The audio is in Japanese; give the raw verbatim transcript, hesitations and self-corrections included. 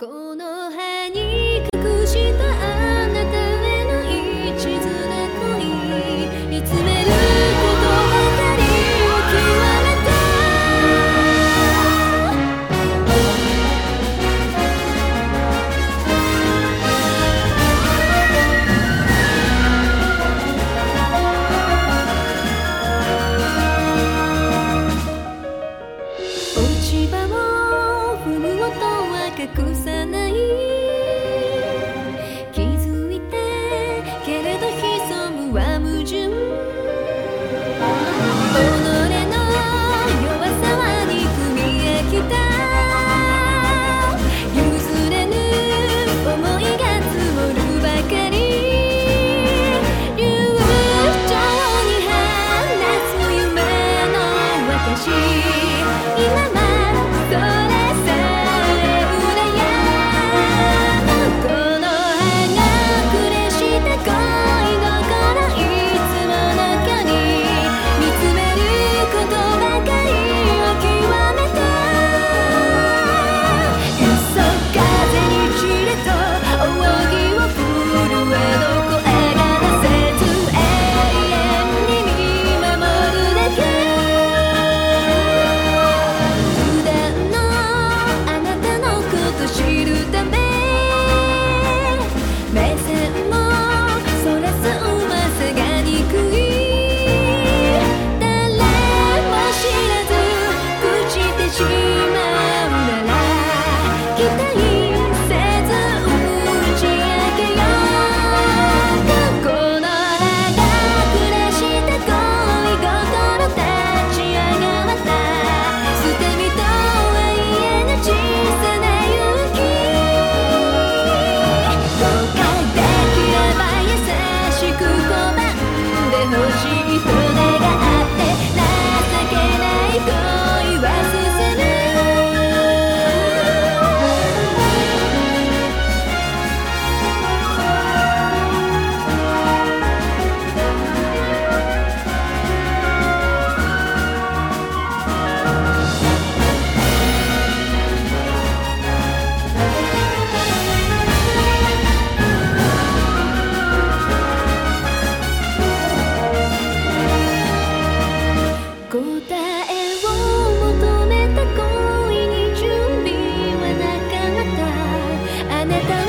この葉に隠したあなたへの一途な恋、見つめることばかりを極めた。落ち葉を踏む音は隠さない、気づいてけれど潜むは矛盾、己の弱さは憎み飽きた、譲れぬ想いが積もるばかり、流暢に放つ夢の私、今はそれさえ羨む。この葉が暮れした恋心、いつも中に見つめることばかりを極めた。いっそ風に散れと扇を震えの声が出せず、永遠に見守るだけ。普段のあなたのこと知るため、目線もそらすうまさが憎い、誰も知らず朽ちてしまうなら、期待せず打ち明けよう。この葉が暮らした恋心、立ち上がった、捨て身とは言えぬ小さな勇気、どうかできれば優しく拒んでほしいと願って、情けない恋は進む。答えを求めた恋に準備はなかった。あなた